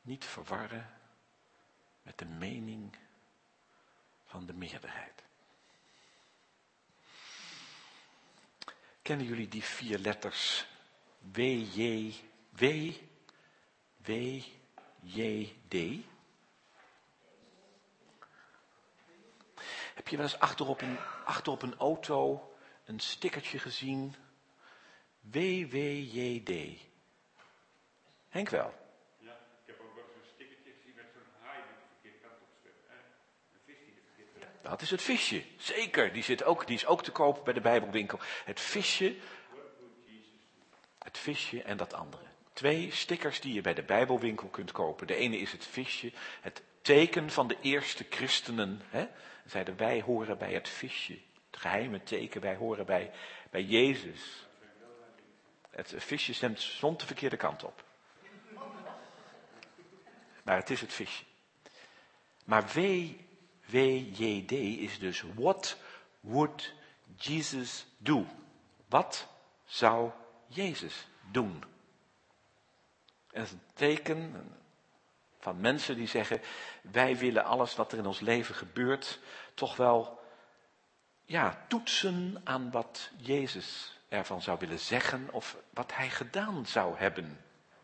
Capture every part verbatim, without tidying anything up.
niet verwarren met de mening van de meerderheid. Kennen jullie die vier letters W, J, W, W, J, D? Heb je wel eens achterop een, achterop een auto een stickertje gezien? W, W, J, D. Henk wel? Ja, ik heb ook wel eens een stickertje gezien met zo'n haai die de verkeerde kant op steekt. Een vis die de verkeerde kant op. Dat is het visje. Zeker, die, zit ook, die is ook te koop bij de Bijbelwinkel. Het visje, het visje en dat andere. Twee stickers die je bij de Bijbelwinkel kunt kopen. De ene is het visje, het teken van de eerste christenen. Hè? Zeiden wij horen bij het visje. Het geheime teken, wij horen bij, bij Jezus. Het visje stemt zond de verkeerde kant op. Maar het is het visje. Maar W, W, J, D is dus what would Jesus do? Wat zou Jezus doen? En dat is een teken van mensen die zeggen, wij willen alles wat er in ons leven gebeurt toch wel, ja, toetsen aan wat Jezus ervan zou willen zeggen of wat hij gedaan zou hebben.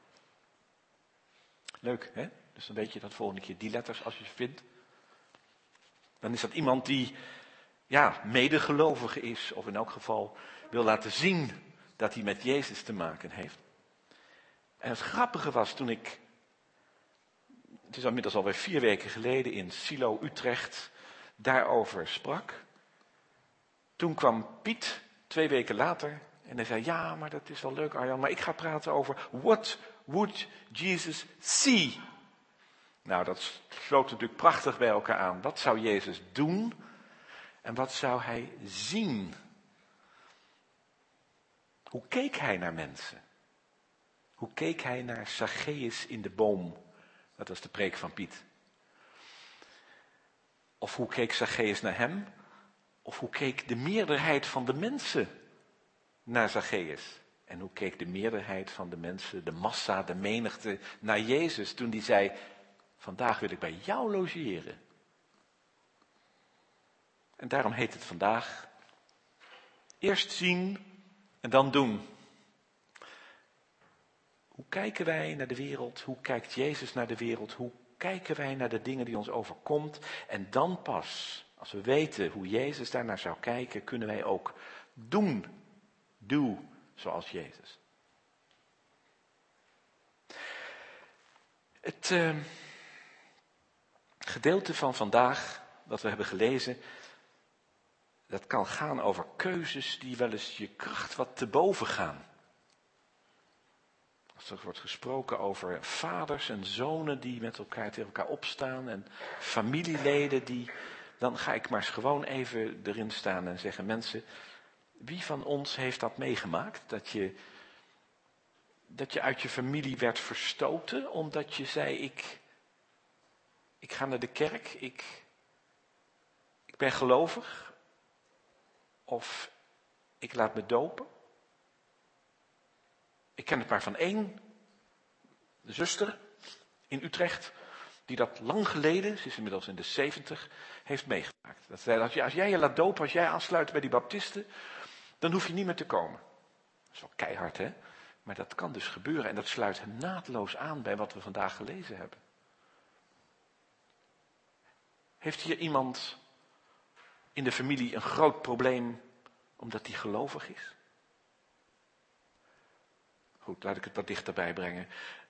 Leuk, hè? Dus dan weet je dat volgende keer die letters als je ze vindt. Dan is dat iemand die, ja, medegelovige is of in elk geval wil laten zien dat hij met Jezus te maken heeft. En het grappige was toen ik, het is inmiddels alweer vier weken geleden in Silo Utrecht, daarover sprak. Toen kwam Piet, twee weken later, en hij zei, ja, maar dat is wel leuk Arjan, maar ik ga praten over what would Jesus see? Nou, dat sloot natuurlijk prachtig bij elkaar aan. Wat zou Jezus doen en wat zou hij zien? Hoe keek hij naar mensen? Hoe keek hij naar Zacchaeus in de boom? Dat was de preek van Piet. Of hoe keek Zacchaeus naar hem? Of hoe keek de meerderheid van de mensen naar Zacchaeus? En hoe keek de meerderheid van de mensen, de massa, de menigte, naar Jezus toen die zei, vandaag wil ik bij jou logeren. En daarom heet het vandaag, eerst zien en dan doen. Hoe kijken wij naar de wereld? Hoe kijkt Jezus naar de wereld? Hoe kijken wij naar de dingen die ons overkomt? En dan pas, als we weten hoe Jezus daarnaar zou kijken, kunnen wij ook doen. Doe zoals Jezus. Het uh, gedeelte van vandaag, wat we hebben gelezen, dat kan gaan over keuzes die wel eens je kracht wat te boven gaan. Als er wordt gesproken over vaders en zonen die met elkaar tegen elkaar opstaan en familieleden die, dan ga ik maar eens gewoon even erin staan en zeggen, mensen, wie van ons heeft dat meegemaakt? Dat je, dat je uit je familie werd verstoten omdat je zei, ik, ik ga naar de kerk, ik, ik ben gelovig of ik laat me dopen. Ik ken het maar van één zuster in Utrecht, die dat lang geleden, ze is inmiddels in de zeventig, heeft meegemaakt. Dat zei, als, je, als jij je laat dopen, als jij aansluit bij die baptisten, dan hoef je niet meer te komen. Dat is wel keihard, hè? Maar dat kan dus gebeuren en dat sluit naadloos aan bij wat we vandaag gelezen hebben. Heeft hier iemand in de familie een groot probleem omdat hij gelovig is? Goed, laat ik het wat dichterbij brengen.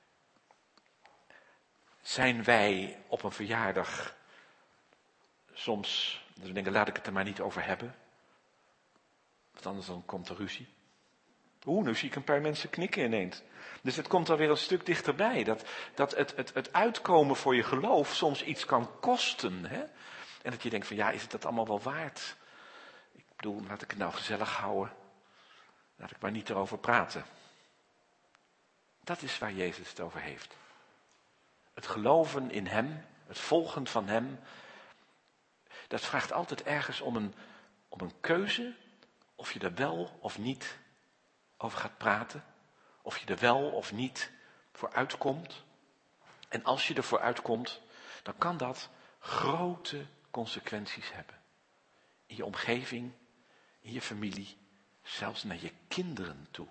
Zijn wij op een verjaardag soms, dat we denken, laat ik het er maar niet over hebben. Want anders dan komt er ruzie. Oeh, nu zie ik een paar mensen knikken ineens. Dus het komt alweer een stuk dichterbij. Dat, dat het, het, het uitkomen voor je geloof soms iets kan kosten. Hè? En dat je denkt van ja, is het dat allemaal wel waard? Ik bedoel, laat ik het nou gezellig houden. Laat ik maar niet erover praten. Dat is waar Jezus het over heeft. Het geloven in hem, het volgen van hem, dat vraagt altijd ergens om een, om een keuze, of je er wel of niet over gaat praten, of je er wel of niet voor uitkomt. En als je ervoor uitkomt, dan kan dat grote consequenties hebben. In je omgeving, in je familie, zelfs naar je kinderen toe.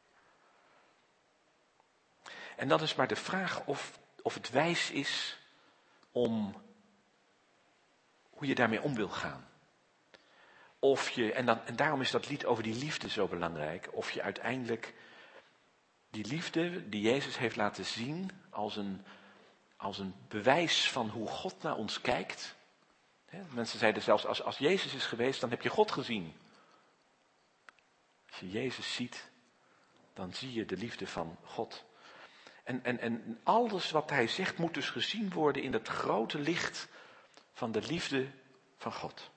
En dan is maar de vraag of, of het wijs is om hoe je daarmee om wil gaan. Of je, en, dan, en daarom is dat lied over die liefde zo belangrijk. Of je uiteindelijk die liefde die Jezus heeft laten zien als een, als een bewijs van hoe God naar ons kijkt. He, mensen zeiden zelfs, als, als Jezus is geweest, dan heb je God gezien. Als je Jezus ziet, dan zie je de liefde van God. En, en, en alles wat hij zegt moet dus gezien worden in het grote licht van de liefde van God.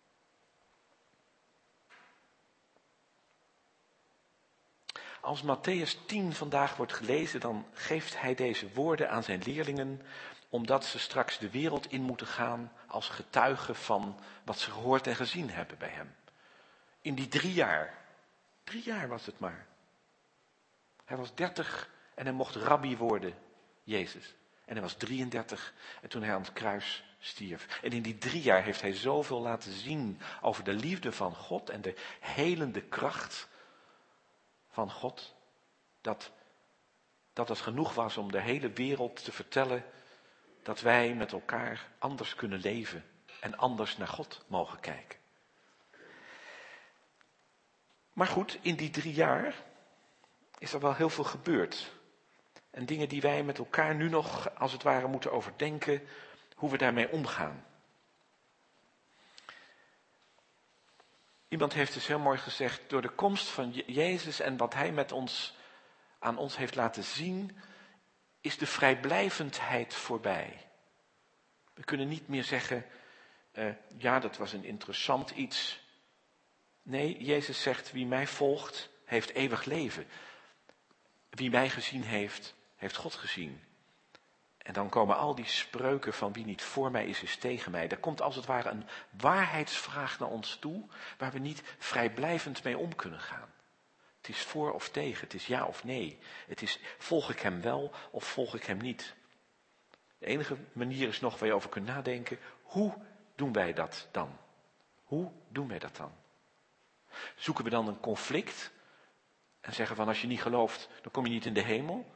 Als Mattheüs tien vandaag wordt gelezen, dan geeft hij deze woorden aan zijn leerlingen, omdat ze straks de wereld in moeten gaan als getuigen van wat ze gehoord en gezien hebben bij hem. In die drie jaar, drie jaar was het maar. Hij was dertig en hij mocht rabbi worden, Jezus. En hij was drieëndertig en toen hij aan het kruis stierf. En in die drie jaar heeft hij zoveel laten zien over de liefde van God en de helende kracht van God, dat, dat het genoeg was om de hele wereld te vertellen dat wij met elkaar anders kunnen leven en anders naar God mogen kijken. Maar goed, in die drie jaar is er wel heel veel gebeurd. En dingen die wij met elkaar nu nog als het ware moeten overdenken, hoe we daarmee omgaan. Iemand heeft dus heel mooi gezegd, door de komst van Jezus en wat hij met ons, aan ons heeft laten zien, is de vrijblijvendheid voorbij. We kunnen niet meer zeggen, uh, ja, dat was een interessant iets. Nee, Jezus zegt, wie mij volgt, heeft eeuwig leven. Wie mij gezien heeft, heeft God gezien. En dan komen al die spreuken van wie niet voor mij is, is tegen mij. Er komt als het ware een waarheidsvraag naar ons toe, waar we niet vrijblijvend mee om kunnen gaan. Het is voor of tegen, het is ja of nee. Het is, volg ik hem wel of volg ik hem niet? De enige manier is nog waar je over kunt nadenken, hoe doen wij dat dan? Hoe doen wij dat dan? Zoeken we dan een conflict en zeggen van als je niet gelooft, dan kom je niet in de hemel?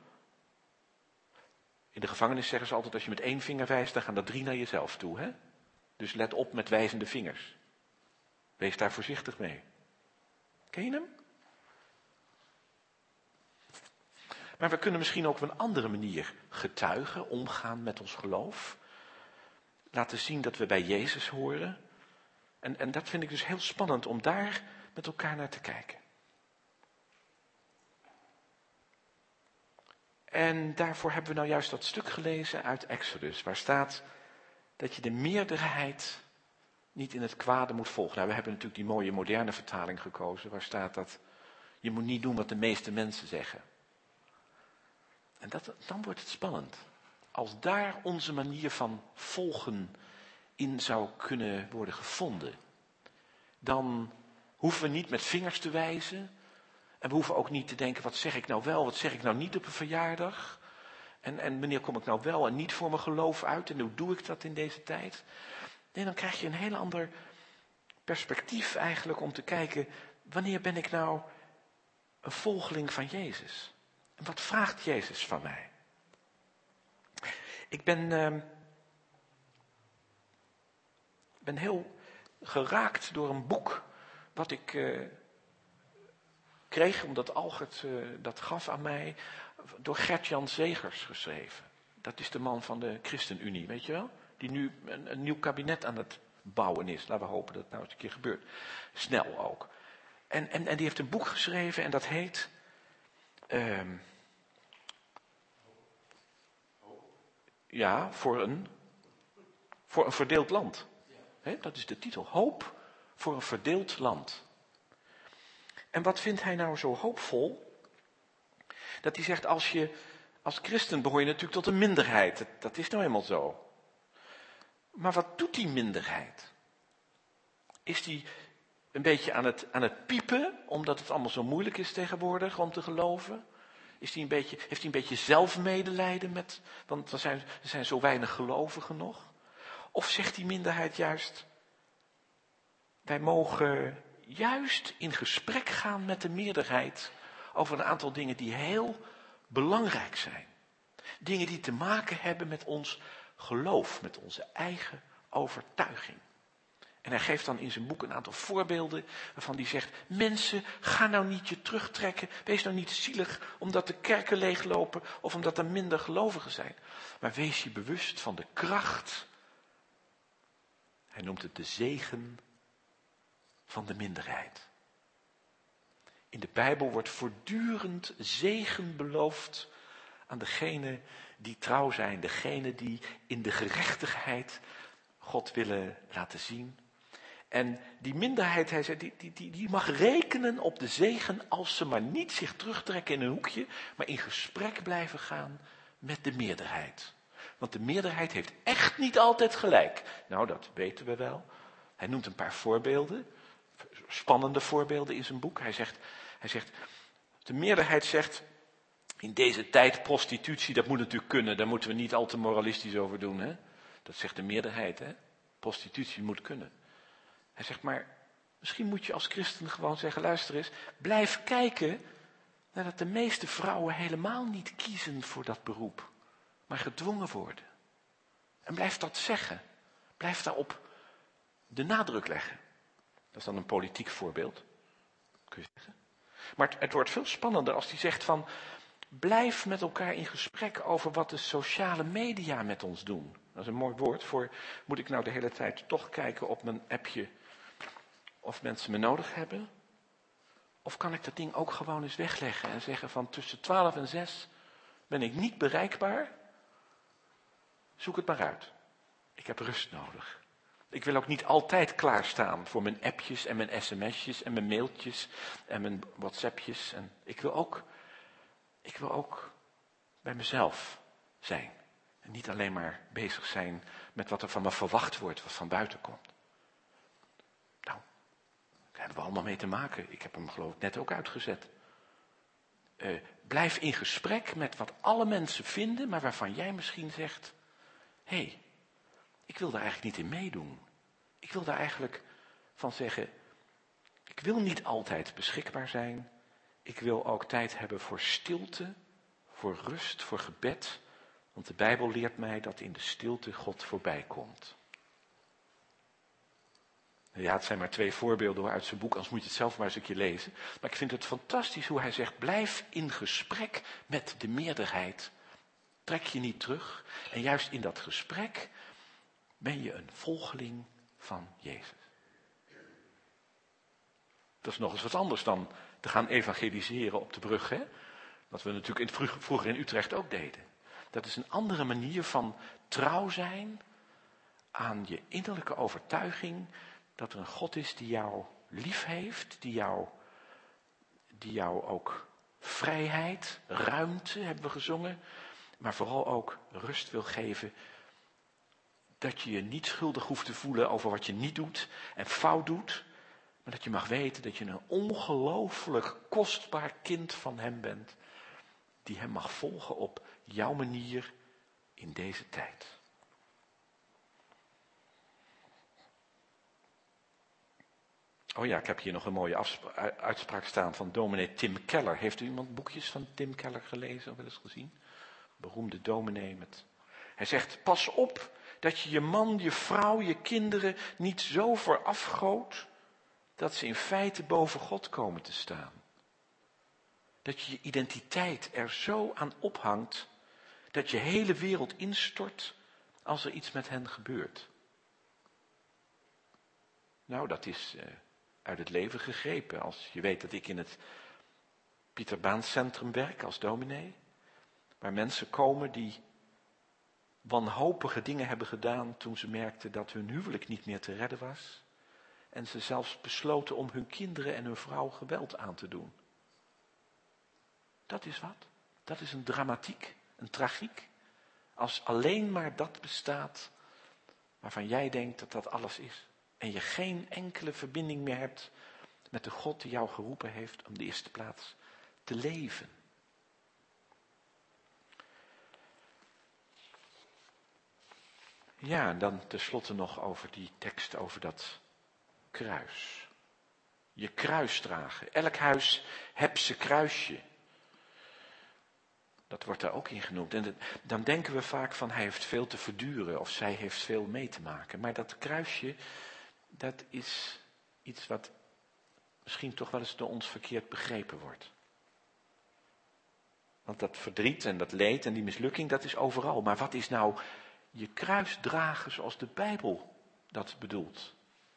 In de gevangenis zeggen ze altijd, als je met één vinger wijst, dan gaan er drie naar jezelf toe. Hè? Dus let op met wijzende vingers. Wees daar voorzichtig mee. Ken je hem? Maar we kunnen misschien ook op een andere manier getuigen, omgaan met ons geloof. Laten zien dat we bij Jezus horen. En, en dat vind ik dus heel spannend om daar met elkaar naar te kijken. En daarvoor hebben we nou juist dat stuk gelezen uit Exodus, waar staat dat je de meerderheid niet in het kwade moet volgen. Nou, we hebben natuurlijk die mooie moderne vertaling gekozen, waar staat dat je moet niet doen wat de meeste mensen zeggen. En dat, dan wordt het spannend. Als daar onze manier van volgen in zou kunnen worden gevonden, dan hoeven we niet met vingers te wijzen. En we hoeven ook niet te denken, wat zeg ik nou wel, wat zeg ik nou niet op een verjaardag? En, en wanneer kom ik nou wel en niet voor mijn geloof uit? En hoe doe ik dat in deze tijd? Nee, dan krijg je een heel ander perspectief eigenlijk om te kijken, wanneer ben ik nou een volgeling van Jezus? En wat vraagt Jezus van mij? Ik ben, uh, ben heel geraakt door een boek wat ik Uh, kreeg, omdat Algert uh, dat gaf aan mij, door Gert-Jan Zegers geschreven. Dat is de man van de ChristenUnie, weet je wel? Die nu een, een nieuw kabinet aan het bouwen is. Laten we hopen dat het nou eens een keer gebeurt. Snel ook. En, en, en die heeft een boek geschreven en dat heet Uh, ja, voor een, voor een verdeeld land. He, dat is de titel. Hoop voor een verdeeld land. En wat vindt hij nou zo hoopvol? Dat hij zegt, als je als christen behoor je natuurlijk tot een minderheid. Dat, dat is nou eenmaal zo. Maar wat doet die minderheid? Is die een beetje aan het, aan het piepen, omdat het allemaal zo moeilijk is tegenwoordig om te geloven? Is hij een beetje, heeft hij een beetje zelfmedelijden met, want er zijn, er zijn zo weinig gelovigen nog? Of zegt die minderheid juist, wij mogen juist in gesprek gaan met de meerderheid over een aantal dingen die heel belangrijk zijn. Dingen die te maken hebben met ons geloof, met onze eigen overtuiging. En hij geeft dan in zijn boek een aantal voorbeelden waarvan hij zegt, mensen, ga nou niet je terugtrekken, wees nou niet zielig omdat de kerken leeglopen of omdat er minder gelovigen zijn. Maar wees je bewust van de kracht, hij noemt het de zegen van de minderheid. In de Bijbel wordt voortdurend zegen beloofd aan degenen die trouw zijn, degenen die in de gerechtigheid God willen laten zien. En die minderheid, hij zei, die, die, die, die mag rekenen op de zegen als ze maar niet zich terugtrekken in een hoekje, maar in gesprek blijven gaan met de meerderheid. Want de meerderheid heeft echt niet altijd gelijk. Nou, dat weten we wel. Hij noemt een paar voorbeelden, spannende voorbeelden in zijn boek. Hij zegt, hij zegt de meerderheid zegt, in deze tijd prostitutie, dat moet natuurlijk kunnen, daar moeten we niet al te moralistisch over doen. Hè? Dat zegt de meerderheid, hè? Prostitutie moet kunnen. Hij zegt, maar misschien moet je als christen gewoon zeggen, luister eens, blijf kijken nadat de meeste vrouwen helemaal niet kiezen voor dat beroep, maar gedwongen worden. En blijf dat zeggen. Blijf daarop de nadruk leggen. Dat is dan een politiek voorbeeld, kun je zeggen. Maar het, het wordt veel spannender als hij zegt van, blijf met elkaar in gesprek over wat de sociale media met ons doen. Dat is een mooi woord voor, moet ik nou de hele tijd toch kijken op mijn appje of mensen me nodig hebben? Of kan ik dat ding ook gewoon eens wegleggen en zeggen van tussen twaalf en zes ben ik niet bereikbaar? Zoek het maar uit. Ik heb rust nodig. Ik wil ook niet altijd klaarstaan voor mijn appjes en mijn sms'jes en mijn mailtjes en mijn whatsappjes. En ik wil ook, ik wil ook bij mezelf zijn. En niet alleen maar bezig zijn met wat er van me verwacht wordt, wat van buiten komt. Nou, daar hebben we allemaal mee te maken. Ik heb hem geloof ik net ook uitgezet. Uh, blijf in gesprek met wat alle mensen vinden, maar waarvan jij misschien zegt, hé, hey, ik wil daar eigenlijk niet in meedoen. Ik wil daar eigenlijk van zeggen, ik wil niet altijd beschikbaar zijn. Ik wil ook tijd hebben voor stilte, voor rust, voor gebed. Want de Bijbel leert mij dat in de stilte God voorbij komt. Ja, het zijn maar twee voorbeelden uit zijn boek, anders moet je het zelf maar eens een keer lezen. Maar ik vind het fantastisch hoe hij zegt, blijf in gesprek met de meerderheid. Trek je niet terug. En juist in dat gesprek ben je een volgeling van Jezus. Dat is nog eens wat anders dan te gaan evangeliseren op de brug, hè? Wat we natuurlijk in, vroeger in Utrecht ook deden. Dat is een andere manier van trouw zijn aan je innerlijke overtuiging dat er een God is die jou lief heeft, die jou, die jou ook vrijheid, ruimte, hebben we gezongen, maar vooral ook rust wil geven. Dat je je niet schuldig hoeft te voelen over wat je niet doet en fout doet. Maar dat je mag weten dat je een ongelooflijk kostbaar kind van hem bent. Die hem mag volgen op jouw manier in deze tijd. Oh ja, ik heb hier nog een mooie afspra- uitspraak staan van dominee Tim Keller. Heeft u iemand boekjes van Tim Keller gelezen of wel eens gezien? Beroemde dominee met... Hij zegt, pas op dat je je man, je vrouw, je kinderen niet zo verafgoodt dat ze in feite boven God komen te staan. Dat je je identiteit er zo aan ophangt dat je hele wereld instort als er iets met hen gebeurt. Nou, dat is uh, uit het leven gegrepen. Als je weet dat ik in het Pieter Baan Centrum werk als dominee, waar mensen komen die wanhopige dingen hebben gedaan toen ze merkten dat hun huwelijk niet meer te redden was. En ze zelfs besloten om hun kinderen en hun vrouw geweld aan te doen. Dat is wat. Dat is een dramatiek, een tragiek. Als alleen maar dat bestaat waarvan jij denkt dat dat alles is. En je geen enkele verbinding meer hebt met de God die jou geroepen heeft om de eerste plaats te leven. Ja, en dan tenslotte nog over die tekst over dat kruis. Je kruis dragen. Elk huis heb zijn kruisje. Dat wordt daar ook in genoemd. En dan denken we vaak van hij heeft veel te verduren of zij heeft veel mee te maken. Maar dat kruisje, dat is iets wat misschien toch wel eens door ons verkeerd begrepen wordt. Want dat verdriet en dat leed en die mislukking, dat is overal. Maar wat is nou je kruis dragen zoals de Bijbel dat bedoelt?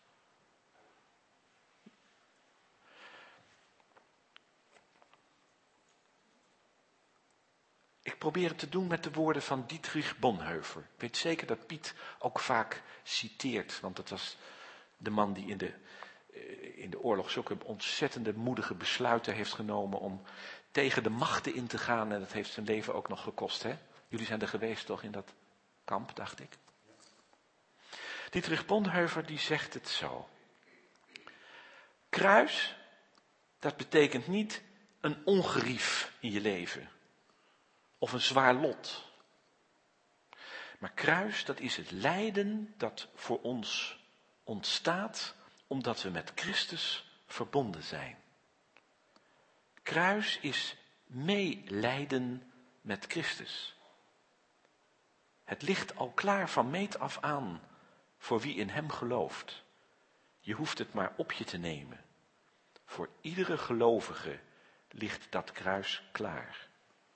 Ik probeer het te doen met de woorden van Dietrich Bonhoeffer. Ik weet zeker dat Piet ook vaak citeert, want dat was de man die in de, in de oorlog zulke ontzettende moedige besluiten heeft genomen om tegen de machten in te gaan. En dat heeft zijn leven ook nog gekost, hè? Jullie zijn er geweest toch in dat kamp, dacht ik. Dietrich Bonhoeffer die zegt het zo. Kruis, dat betekent niet een ongerief in je leven. Of een zwaar lot. Maar kruis, dat is het lijden dat voor ons ontstaat omdat we met Christus verbonden zijn. Kruis is meelijden met Christus. Het ligt al klaar van meet af aan voor wie in hem gelooft. Je hoeft het maar op je te nemen. Voor iedere gelovige ligt dat kruis klaar.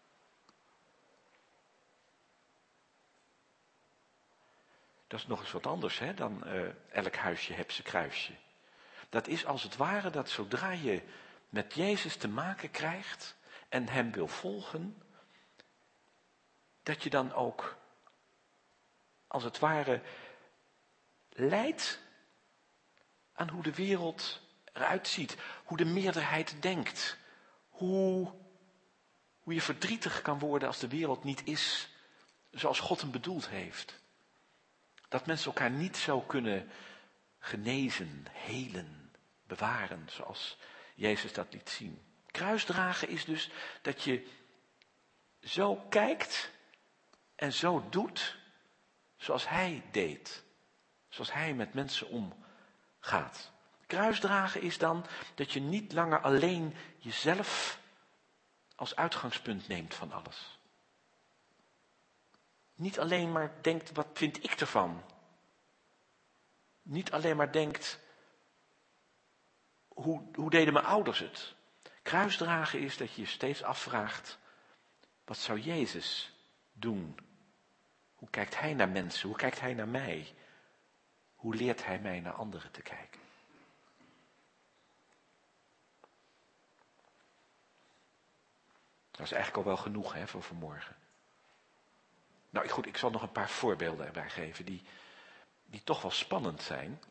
Dat is nog eens wat anders hè, dan uh, elk huisje heb zijn kruisje. Dat is als het ware dat zodra je met Jezus te maken krijgt en hem wil volgen, dat je dan ook als het ware lijdt aan hoe de wereld eruit ziet, hoe de meerderheid denkt, hoe, hoe je verdrietig kan worden als de wereld niet is zoals God hem bedoeld heeft. Dat mensen elkaar niet zo kunnen genezen, helen, bewaren, zoals Jezus dat liet zien. Kruisdragen is dus dat je zo kijkt en zo doet zoals hij deed. Zoals hij met mensen omgaat. Kruisdragen is dan dat je niet langer alleen jezelf als uitgangspunt neemt van alles. Niet alleen maar denkt, wat vind ik ervan? Niet alleen maar denkt, hoe, hoe deden mijn ouders het? Kruisdragen is dat je je steeds afvraagt, wat zou Jezus doen? Hoe kijkt hij naar mensen? Hoe kijkt hij naar mij? Hoe leert hij mij naar anderen te kijken? Dat is eigenlijk al wel genoeg hè, voor vanmorgen. Nou goed, ik zal nog een paar voorbeelden erbij geven die, die toch wel spannend zijn.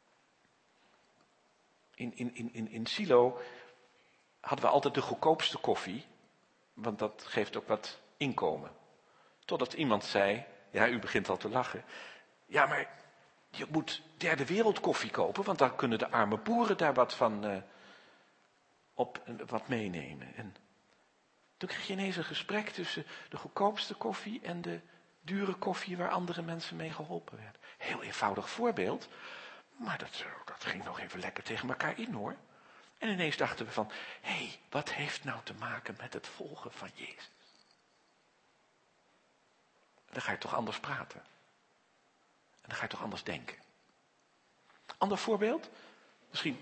In, in, in, in, in Silo hadden we altijd de goedkoopste koffie, want dat geeft ook wat inkomen. Totdat iemand zei, ja u begint al te lachen, ja maar je moet derde wereld koffie kopen, want dan kunnen de arme boeren daar wat van uh, op uh, wat meenemen. En toen kreeg je ineens een gesprek tussen de goedkoopste koffie en de dure koffie waar andere mensen mee geholpen werden. Heel eenvoudig voorbeeld, maar dat, dat ging nog even lekker tegen elkaar in hoor. En ineens dachten we van, hé, hey, wat heeft nou te maken met het volgen van Jezus? Dan ga je toch anders praten. En dan ga je toch anders denken. Ander voorbeeld? Misschien.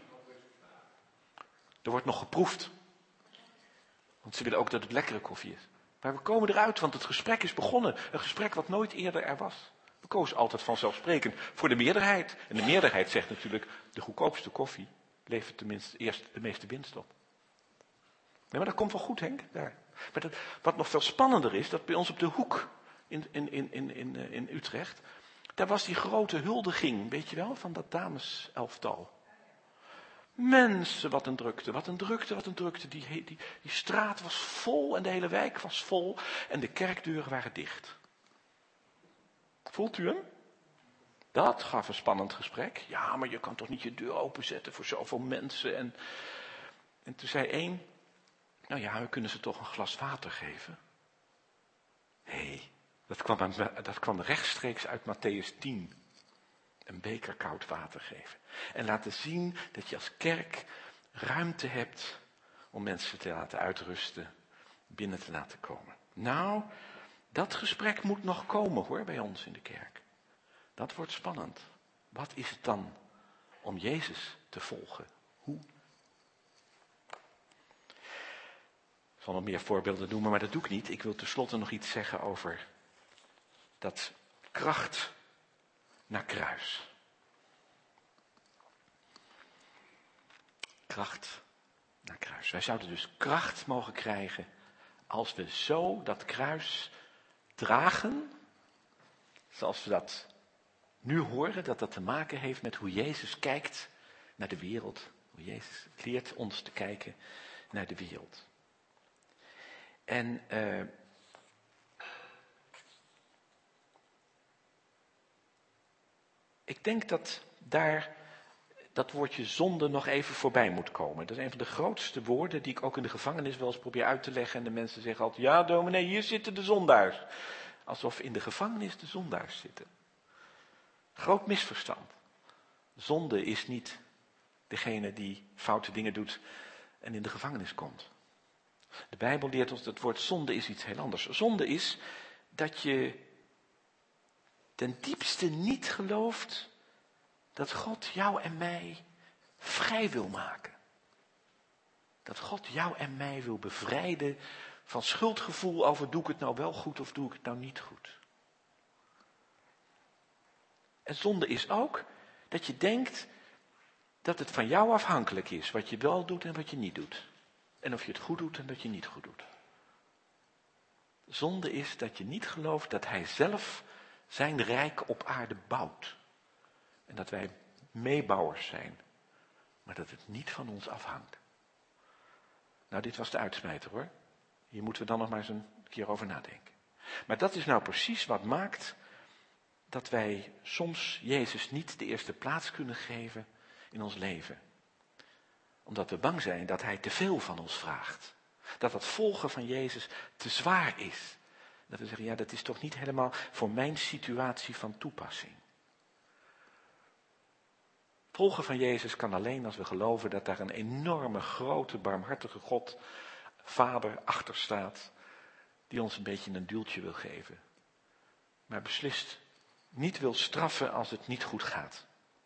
Er wordt nog geproefd. Want ze willen ook dat het lekkere koffie is. Maar we komen eruit, want het gesprek is begonnen. Een gesprek wat nooit eerder er was. We kozen altijd vanzelfsprekend voor de meerderheid. En de meerderheid zegt natuurlijk, de goedkoopste koffie levert tenminste eerst de meeste winst op. Nee, maar dat komt wel goed, Henk. Daar. Maar dat, wat nog veel spannender is, dat bij ons op de hoek in, in, in, in, in, in Utrecht, daar was die grote huldiging, weet je wel, van dat dameselftal. Mensen, wat een drukte, wat een drukte, wat een drukte. Die, die, die straat was vol en de hele wijk was vol en de kerkdeuren waren dicht. Voelt u hem? Dat gaf een spannend gesprek. Ja, maar je kan toch niet je deur openzetten voor zoveel mensen. En, en toen zei één, nou ja, we kunnen ze toch een glas water geven. Hé, hey, Dat kwam, dat kwam rechtstreeks uit Mattheüs tien. Een beker koud water geven. En laten zien dat je als kerk ruimte hebt om mensen te laten uitrusten, binnen te laten komen. Nou, dat gesprek moet nog komen hoor, bij ons in de kerk. Dat wordt spannend. Wat is het dan om Jezus te volgen? Hoe? Ik zal nog meer voorbeelden noemen, maar dat doe ik niet. Ik wil tenslotte nog iets zeggen over dat kracht naar kruis. Kracht naar kruis. Wij zouden dus kracht mogen krijgen als we zo dat kruis dragen, zoals we dat nu horen, dat dat te maken heeft met hoe Jezus kijkt naar de wereld. Hoe Jezus leert ons te kijken naar de wereld. En uh, ik denk dat daar dat woordje zonde nog even voorbij moet komen. Dat is een van de grootste woorden die ik ook in de gevangenis wel eens probeer uit te leggen. En de mensen zeggen altijd, ja dominee, hier zitten de zondaars. Alsof in de gevangenis de zondaars zitten. Groot misverstand. Zonde is niet degene die foute dingen doet en in de gevangenis komt. De Bijbel leert ons dat het woord zonde is iets heel anders. Zonde is dat je ten diepste niet gelooft dat God jou en mij vrij wil maken. Dat God jou en mij wil bevrijden van schuldgevoel over doe ik het nou wel goed of doe ik het nou niet goed. En zonde is ook dat je denkt dat het van jou afhankelijk is wat je wel doet en wat je niet doet. En of je het goed doet en dat je niet goed doet. Zonde is dat je niet gelooft dat hij zelf zijn rijk op aarde bouwt. En dat wij meebouwers zijn. Maar dat het niet van ons afhangt. Nou, dit was de uitsmijter hoor. Hier moeten we dan nog maar eens een keer over nadenken. Maar dat is nou precies wat maakt dat wij soms Jezus niet de eerste plaats kunnen geven in ons leven. Omdat we bang zijn dat hij te veel van ons vraagt. Dat het volgen van Jezus te zwaar is. Dat we zeggen, ja, dat is toch niet helemaal voor mijn situatie van toepassing. Volgen van Jezus kan alleen als we geloven dat daar een enorme, grote, barmhartige God, Vader, achter staat. Die ons een beetje een duwtje wil geven. Maar beslist niet wil straffen als het niet goed gaat.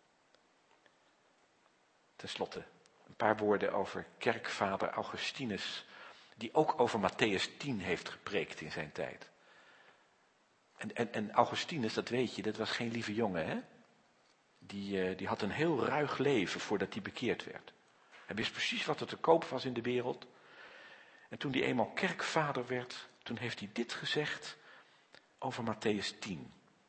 Ten slotte, een paar woorden over kerkvader Augustinus, die ook over Mattheüs tien heeft gepreekt in zijn tijd. En, en, en Augustinus, dat weet je, dat was geen lieve jongen, hè? Die, uh, die had een heel ruig leven voordat hij bekeerd werd. Hij wist precies wat er te koop was in de wereld. En toen hij eenmaal kerkvader werd, toen heeft hij dit gezegd over Mattheüs tien.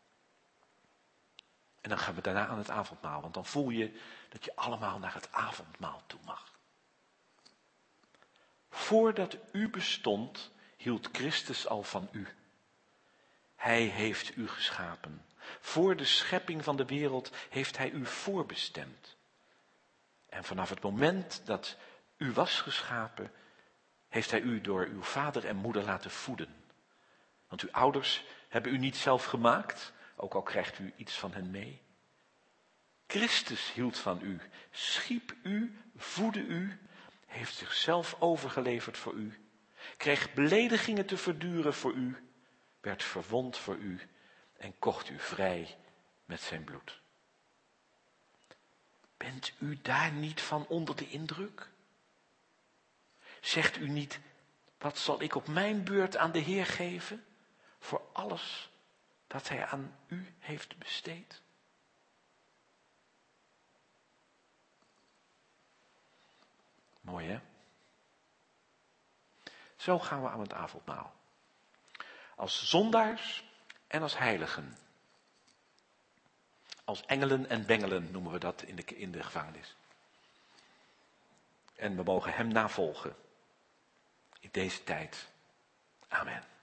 En dan gaan we daarna aan het avondmaal, want dan voel je dat je allemaal naar het avondmaal toe mag. Voordat u bestond, hield Christus al van u. Hij heeft u geschapen. Voor de schepping van de wereld heeft hij u voorbestemd. En vanaf het moment dat u was geschapen, heeft hij u door uw vader en moeder laten voeden. Want uw ouders hebben u niet zelf gemaakt, ook al krijgt u iets van hen mee. Christus hield van u, schiep u, voedde u, heeft zichzelf overgeleverd voor u, kreeg beledigingen te verduren voor u, werd verwond voor u en kocht u vrij met zijn bloed. Bent u daar niet van onder de indruk? Zegt u niet, wat zal ik op mijn beurt aan de Heer geven voor alles wat hij aan u heeft besteed? Mooi hè? Zo gaan we aan het avondmaal. Als zondaars en als heiligen. Als engelen en bengelen noemen we dat in de, in de gevangenis. En we mogen hem navolgen. In deze tijd. Amen.